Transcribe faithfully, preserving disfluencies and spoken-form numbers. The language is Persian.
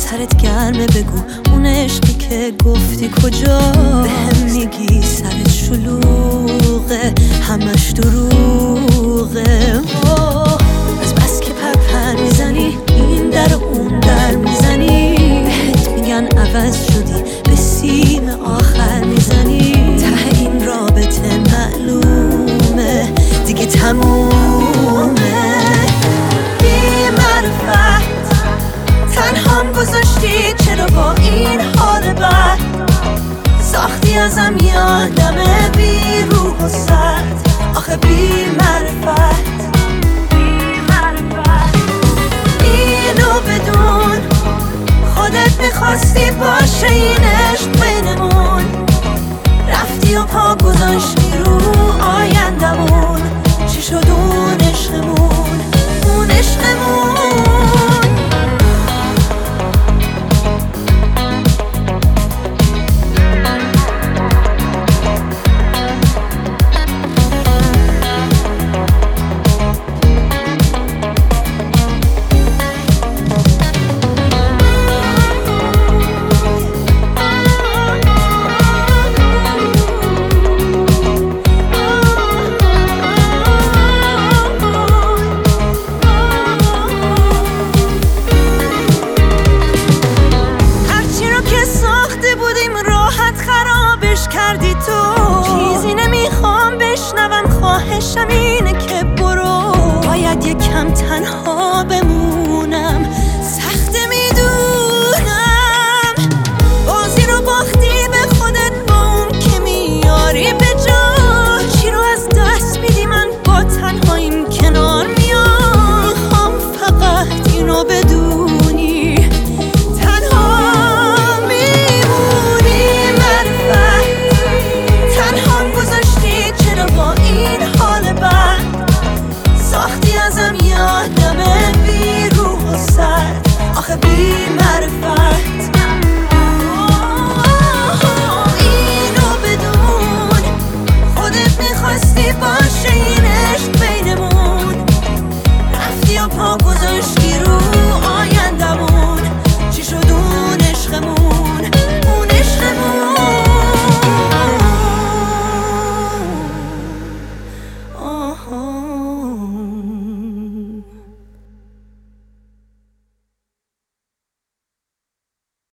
سرت گرمه بگو اون عشقی که گفتی کجا بهم میگی سرت شلوغه همش دروغه از بس که پر پر میزنی این در و اون در میزنی بهت میگن عوض شدی به سیم آخر میزنی ته این رابطه معلومه دیگه تمومه بی معرفت تنهام گذاشتی چرا با این حال بد ساختی ازم یادمه بی روح و سرد آخه بی معرفت اینو بدون خودت میخواستی باشه این عشق بینمون رفتی و پا گذاشتی رو آیندمون چی شد اون عشقمون اون عشقمون کردی تو چیزی نمیخوام بشنوم خواهشم اینه که برو باید یکم تنها